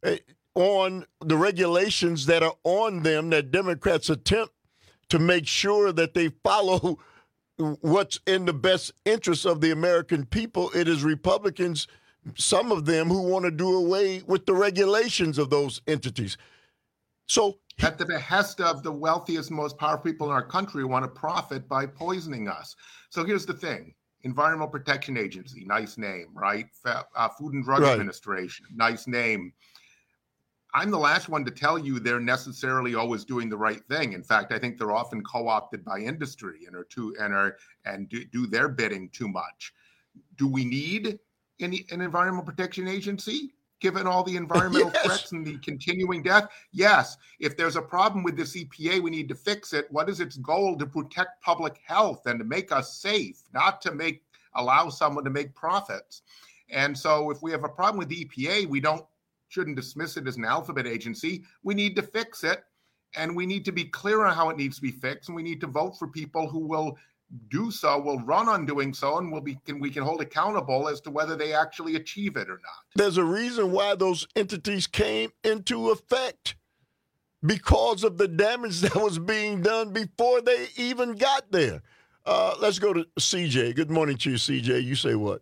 the regulations that are on them, that Democrats attempt to make sure that they follow what's in the best interest of the American people. It is Republicans, some of them, who want to do away with the regulations of those entities. So at the behest of the wealthiest, most powerful people in our country who want to profit by poisoning us. So here's the thing. Environmental Protection Agency, nice name, right? Food and Drug Administration, nice name. I'm the last one to tell you they're necessarily always doing the right thing. In fact, I think they're often co-opted by industry and do their bidding too much. Do we need an Environmental Protection Agency, given all the environmental threats and the continuing death? Yes. If there's a problem with this EPA, we need to fix it. What is its goal? To protect public health and to make us safe, not to allow someone to make profits. And so if we have a problem with the EPA, we shouldn't dismiss it as an alphabet agency. We need to fix it, and we need to be clear on how it needs to be fixed, and we need to vote for people who will do so, will run on doing so, and we can hold accountable as to whether they actually achieve it or not. There's a reason why those entities came into effect, because of the damage that was being done before they even got there. Let's go to CJ. Good morning to you, CJ. You say what?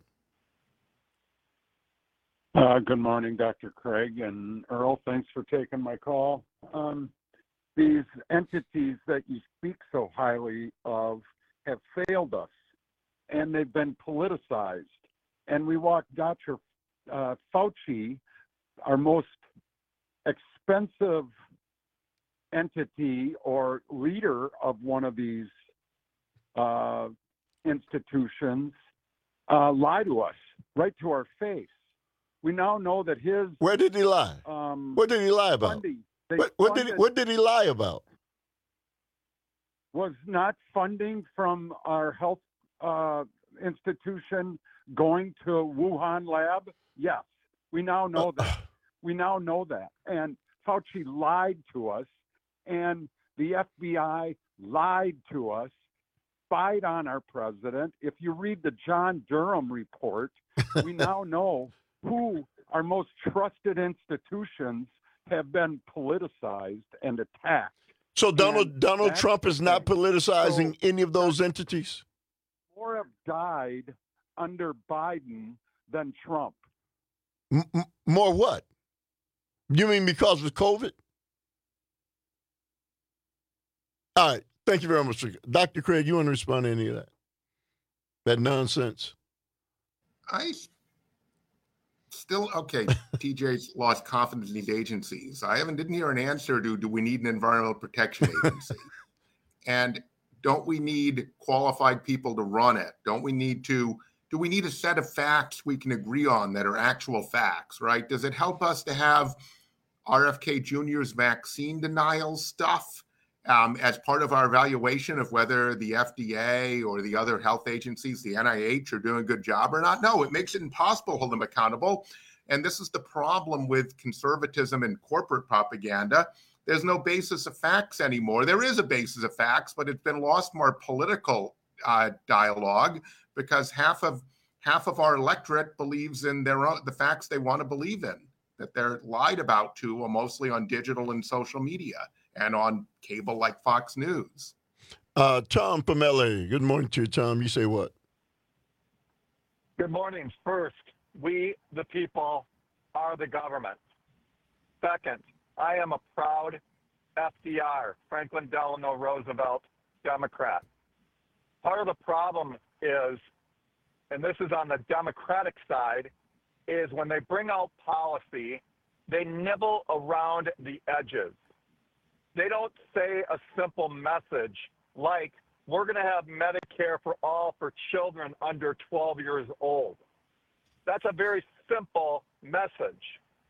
Good morning, Dr. Craig and Earl. Thanks for taking my call. These entities that you speak so highly of have failed us, and they've been politicized. And we want Dr. Fauci, our most expensive entity or leader of one of these institutions, lie to us right to our face. We now know that his... Where did he lie? What did he lie about? What did he lie about? Was not funding from our health institution going to Wuhan lab? Yes. We now know that. We now know that. And Fauci lied to us, and the FBI lied to us, spied on our president. If you read the John Durham report, we now know who our most trusted institutions have been politicized and attacked. So Donald Trump is not politicizing any of those entities? More have died under Biden than Trump. More what? You mean because of COVID? All right. Thank you very much. Dr. Craig, you want to respond to any of that? That nonsense? TJ's lost confidence in these agencies. Didn't hear an answer to, do we need an environmental protection agency? And don't we need qualified people to run it? Do we need a set of facts we can agree on that are actual facts, right? Does it help us to have RFK Jr.'s vaccine denial stuff as part of our evaluation of whether the FDA or the other health agencies, the NIH, are doing a good job or not? No, it makes it impossible to hold them accountable. And this is the problem with conservatism and corporate propaganda. There's no basis of facts anymore. There is a basis of facts, but it's been lost more political dialogue because half of our electorate believes in the facts they want to believe in, that they're lied about to, mostly on digital and social media and on cable like Fox News. Tom from LA. Good morning to you, Tom. You say what? Good morning. First, we, the people, are the government. Second, I am a proud FDR, Franklin Delano Roosevelt, Democrat. Part of the problem is, and this is on the Democratic side, is when they bring out policy, they nibble around the edges. They don't say a simple message like, we're going to have Medicare for all for children under 12 years old. That's a very simple message.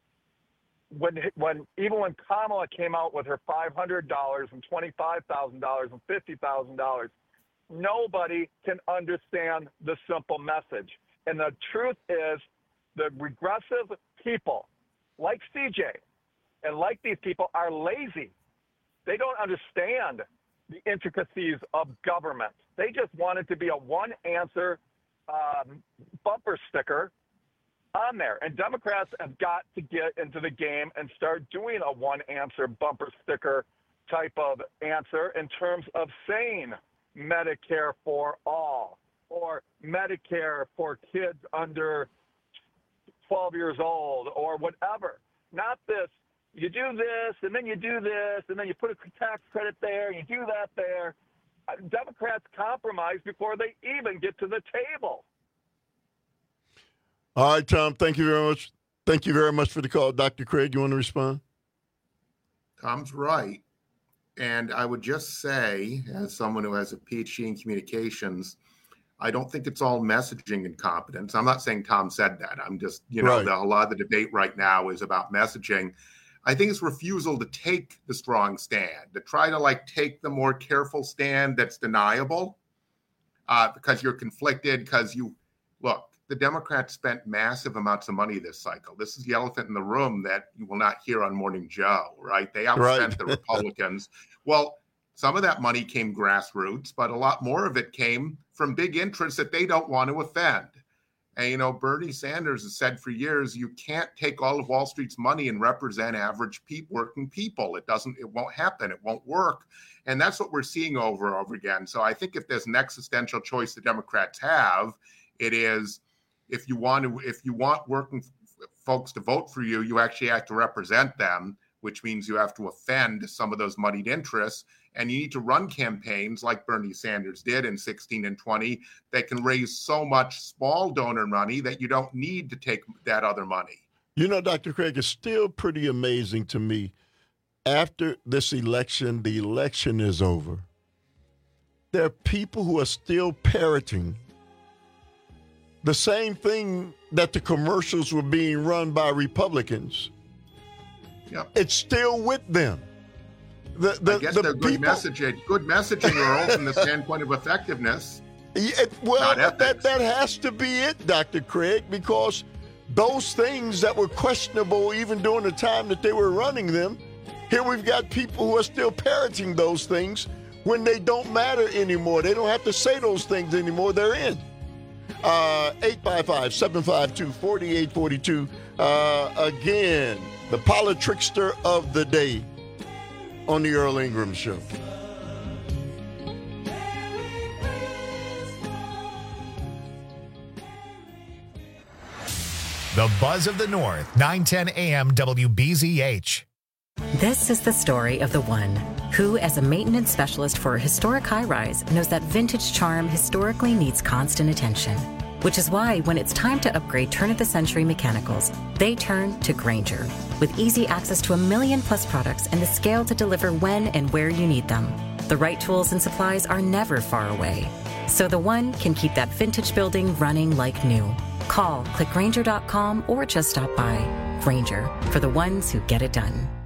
Even when Kamala came out with her $500 and $25,000 and $50,000, nobody can understand the simple message. And the truth is, the regressive people like CJ and like these people are lazy. They don't understand the intricacies of government. They just want it to be a one-answer bumper sticker on there. And Democrats have got to get into the game and start doing a one-answer bumper sticker type of answer in terms of saying Medicare for all or Medicare for kids under 12 years old or whatever. Not this, you do this, and then you do this, and then you put a tax credit there, and you do that there. Democrats compromise before they even get to the table. All right, Tom, thank you very much. Thank you very much for the call. Dr. Craig, you want to respond? Tom's right. And I would just say, as someone who has a PhD in communications, I don't think it's all messaging incompetence. I'm not saying Tom said that. I'm just, a lot of the debate right now is about messaging. I think it's refusal to take the strong stand, to try to take the more careful stand that's deniable because you're conflicted, because the Democrats spent massive amounts of money this cycle. This is the elephant in the room that you will not hear on Morning Joe, right? They outspent the Republicans. Well, some of that money came grassroots, but a lot more of it came from big interests that they don't want to offend. And, Bernie Sanders has said for years, you can't take all of Wall Street's money and represent average working people. It won't happen. It won't work. And that's what we're seeing over and over again. So I think if there's an existential choice the Democrats have, it is if you want working folks to vote for you, you actually have to represent them, which means you have to offend some of those moneyed interests. And you need to run campaigns like Bernie Sanders did in 16 and 20 that can raise so much small donor money that you don't need to take that other money. Dr. Craig, it's still pretty amazing to me. After this election, the election is over. There are people who are still parroting the same thing that the commercials were being run by Republicans. Yep. It's still with them. I guess they're good messaging. Good messaging are from the standpoint of effectiveness. That has to be it, Dr. Craig, because those things that were questionable even during the time that they were running them, here we've got people who are still parroting those things when they don't matter anymore. They don't have to say those things anymore. They're in. 855-752-4842. Again, the politrickster of the day on the Earl Ingram Show. The Buzz of the North, 910 AM WBZH. This is the story of the one who, as a maintenance specialist for a historic high-rise, knows that vintage charm historically needs constant attention. Which is why when it's time to upgrade turn-of-the-century mechanicals, they turn to Grainger. With easy access to 1 million-plus products and the scale to deliver when and where you need them. The right tools and supplies are never far away. So the one can keep that vintage building running like new. Call, click Grainger.com, or just stop by. Grainger, for the ones who get it done.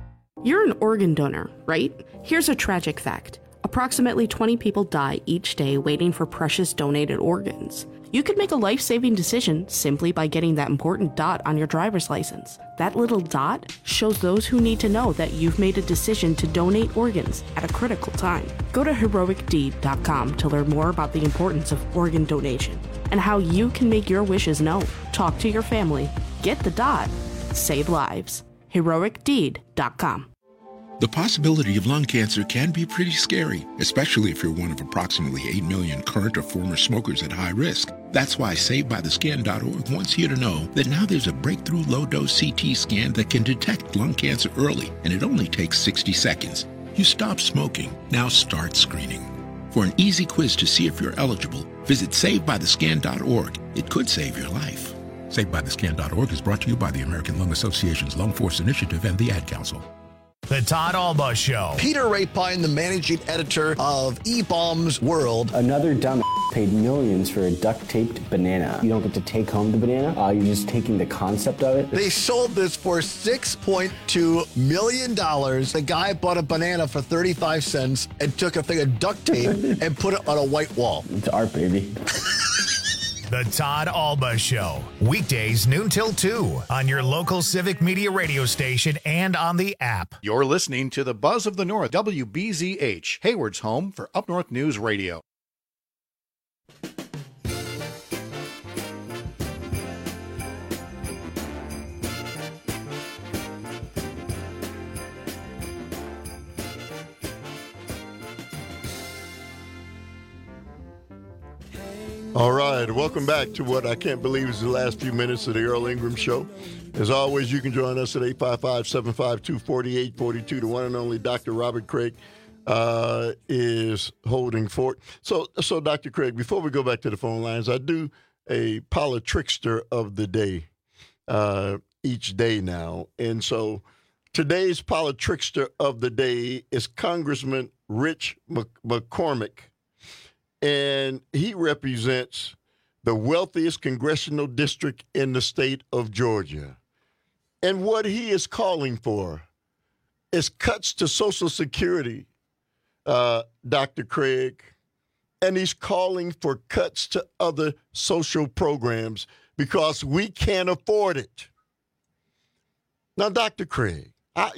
You're an organ donor, right? Here's a tragic fact. Approximately 20 people die each day waiting for precious donated organs. You could make a life-saving decision simply by getting that important dot on your driver's license. That little dot shows those who need to know that you've made a decision to donate organs at a critical time. Go to heroicdeed.com to learn more about the importance of organ donation and how you can make your wishes known. Talk to your family. Get the dot. Save lives. heroicdeed.com. The possibility of lung cancer can be pretty scary, especially if you're one of approximately 8 million current or former smokers at high risk. That's why SaveByTheScan.org wants you to know that now there's a breakthrough low-dose CT scan that can detect lung cancer early, and it only takes 60 seconds. You stop smoking, now start screening. For an easy quiz to see if you're eligible, visit SaveByTheScan.org. It could save your life. SaveByTheScan.org is brought to you by the American Lung Association's Lung Force Initiative and the Ad Council. The Todd Alba Show. Peter Rapine, the managing editor of eBaum's World. Another dumb paid millions for a duct-taped banana. You don't get to take home the banana. You're just taking the concept of it. They sold this for $6.2 million. The guy bought a banana for 35 cents and took a thing of duct tape and put it on a white wall. It's art, baby. The Todd Alba Show. Weekdays noon till 2 on your local Civic Media radio station and on the app. You're listening to the Buzz of the North, WBZH, Hayward's home for Up North News Radio. All right, welcome back to what I can't believe is the last few minutes of the Earl Ingram Show. As always, you can join us at 855-752-4842. The one and only Dr. Robert Craig is holding fort. So, Dr. Craig, before we go back to the phone lines, I do a politrickster of the day each day now. And so today's politrickster of the day is Congressman Rich McCormick. And he represents the wealthiest congressional district in the state of Georgia. And what he is calling for is cuts to Social Security, Dr. Craig. And he's calling for cuts to other social programs because we can't afford it. Now, Dr. Craig, I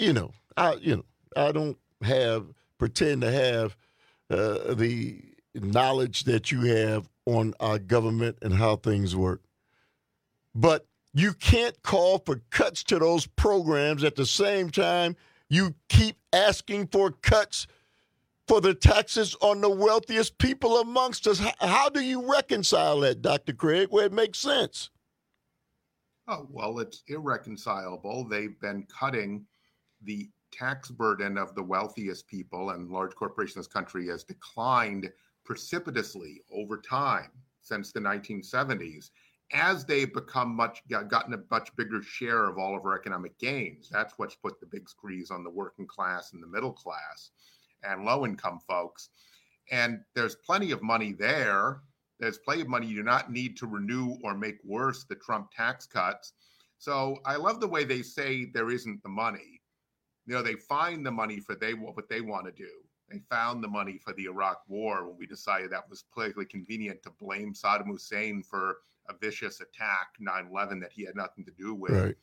don't pretend to have the knowledge that you have on our government and how things work. But you can't call for cuts to those programs at the same time you keep asking for cuts for the taxes on the wealthiest people amongst us. How do you reconcile that, Dr. Craig, where it makes sense? Oh, well, it's irreconcilable. They've been cutting the tax burden of the wealthiest people, and large corporations in this country has declined precipitously over time since the 1970s as they've gotten a much bigger share of all of our economic gains. That's what's put the big squeeze on the working class and the middle class and low income folks. And there's plenty of money there. There's plenty of money. You do not need to renew or make worse the Trump tax cuts. So I love the way they say there isn't the money. They find the money for what they want to do. They found the money for the Iraq War when we decided that was politically convenient to blame Saddam Hussein for a vicious attack, 9/11, that he had nothing to do with. Right.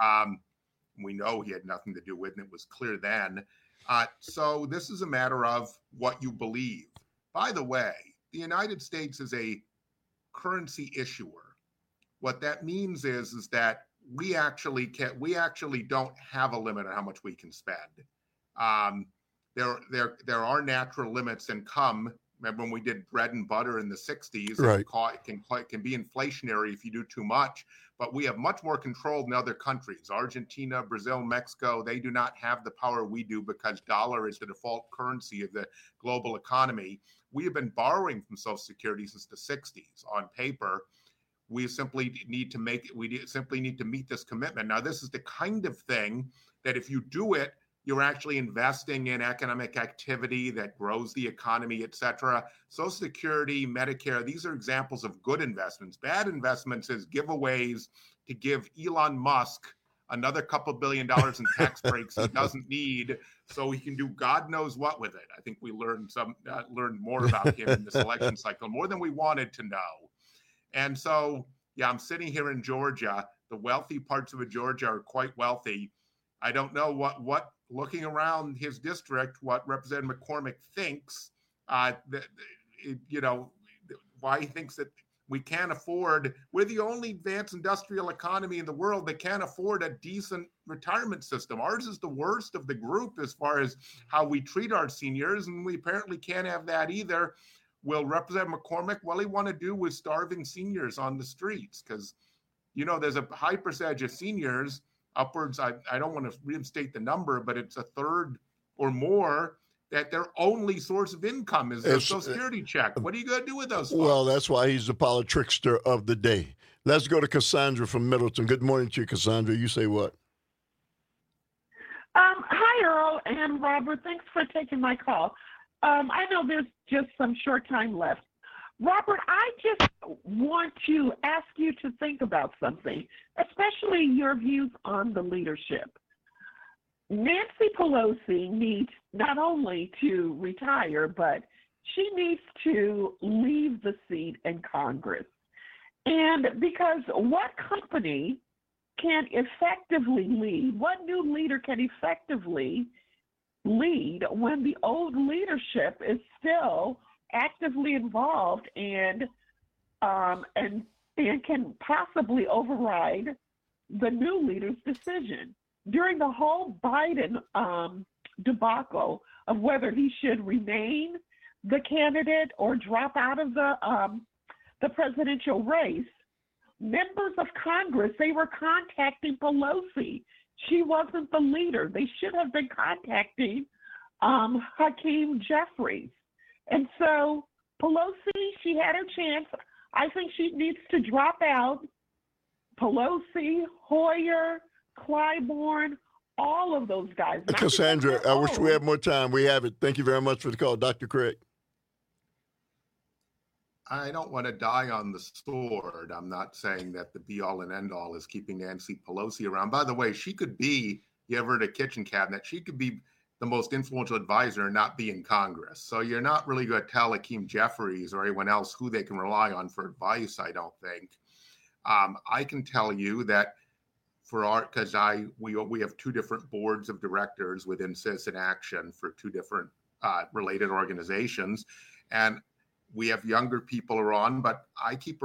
We know he had nothing to do with, and it was clear then. So this is a matter of what you believe. By the way, the United States is a currency issuer. What that means is that we actually don't have a limit on how much we can spend. There are natural limits and remember when we did bread and butter in the 60s, right. It can be inflationary if you do too much, but we have much more control than other countries. Argentina, Brazil, Mexico, they do not have the power we do because dollar is the default currency of the global economy. We have been borrowing from Social Security since the 60s on paper. We simply need to meet this commitment. Now, this is the kind of thing that if you do it, you're actually investing in economic activity that grows the economy, et cetera. Social Security, Medicare, these are examples of good investments. Bad investments is giveaways to give Elon Musk another couple $1 billion in tax breaks he doesn't need, so he can do God knows what with it. I think we learned more about him in this election cycle, more than we wanted to know. And so, yeah, I'm sitting here in Georgia. The wealthy parts of Georgia are quite wealthy. I don't know what looking around his district, what Representative McCormick thinks, why he thinks that we can't afford, we're the only advanced industrial economy in the world that can't afford a decent retirement system. Ours is the worst of the group as far as how we treat our seniors, and we apparently can't have that either. Will Representative McCormick, what he want to do with starving seniors on the streets? Because, there's a high percentage of seniors, upwards, I don't want to reinstate the number, but it's a third or more, that their only source of income is their Social Security check. What are you going to do with those folks? Well, that's why he's the politrickster of the day. Let's go to Cassandra from Middleton. Good morning to you, Cassandra. You say what? Hi, Earl and Robert. Thanks for taking my call. I know there's just some short time left. Robert, I just want to ask you to think about something, especially your views on the leadership. Nancy Pelosi needs not only to retire, but she needs to leave the seat in Congress. And because what company can effectively lead, what new leader can effectively lead when the old leadership is still actively involved and can possibly override the new leader's decision? During the whole Biden debacle of whether he should remain the candidate or drop out of the presidential race, members of Congress, they were contacting Pelosi. She wasn't the leader. They should have been contacting Hakeem Jeffries. And so Pelosi, she had her chance. I think she needs to drop out. Pelosi, Hoyer, Clyburn, all of those guys. Cassandra, I wish we had more time. We have it. Thank you very much for the call. Dr. Craig. I don't want to die on the sword. I'm not saying that the be-all and end-all is keeping Nancy Pelosi around. By the way, she could be, you ever at a kitchen cabinet, she could be the most influential advisor and not be in Congress. So you're not really going to tell Hakeem Jeffries or anyone else who they can rely on for advice, I don't think. I can tell you that because we have two different boards of directors within Citizen Action for two different related organizations, and we have younger people are on, but I keep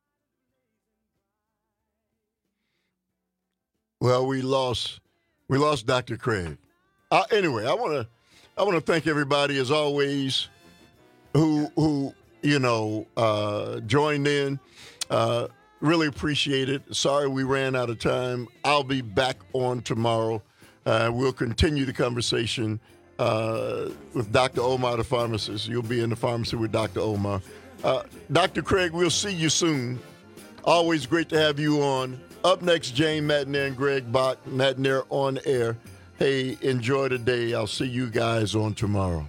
Well, we lost Dr. Craig. Anyway, I want to thank everybody as always who joined in. Really appreciate it. Sorry we ran out of time. I'll be back on tomorrow. We'll continue the conversation with Dr. Omar, the pharmacist. You'll be in the pharmacy with Dr. Omar. Dr. Craig, we'll see you soon. Always great to have you on. Up next, Jane Matenaer and Greg Bach, Matenaer on air. Hey, enjoy the day. I'll see you guys on tomorrow.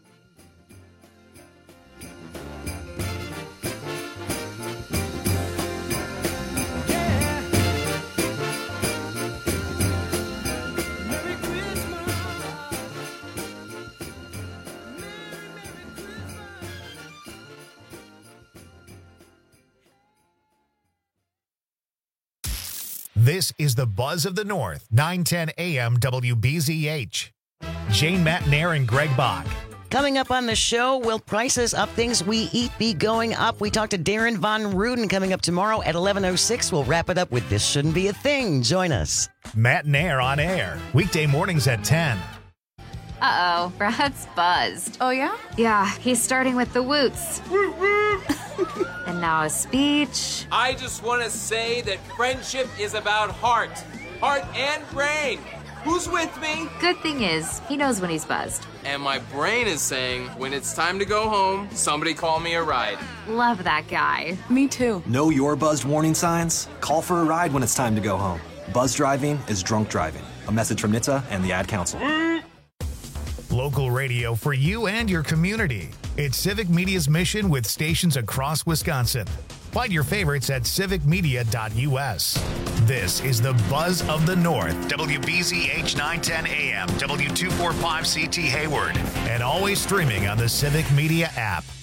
This is the Buzz of the North, 910 AM WBZH. Jane Matenaer and Greg Bach. Coming up on the show, will prices of things we eat be going up? We talk to Darren Von Ruden coming up tomorrow at 11:06. We'll wrap it up with This Shouldn't Be a Thing. Join us. Matenaer on air, weekday mornings at 10. Uh-oh, Brad's buzzed. Oh, yeah? Yeah, he's starting with the woots. And now a speech. I just want to say that friendship is about heart and brain. Who's with me? Good thing is, he knows when he's buzzed. And my brain is saying, when it's time to go home, somebody call me a ride. Love that guy. Me too. Know your buzzed warning signs? Call for a ride when it's time to go home. Buzz driving is drunk driving. A message from NHTSA and the Ad Council. Local radio for you and your community. It's Civic Media's mission with stations across Wisconsin. Find your favorites at civicmedia.us. This is the Buzz of the North, WBZH 910 AM, W245CT Hayward, and always streaming on the Civic Media app.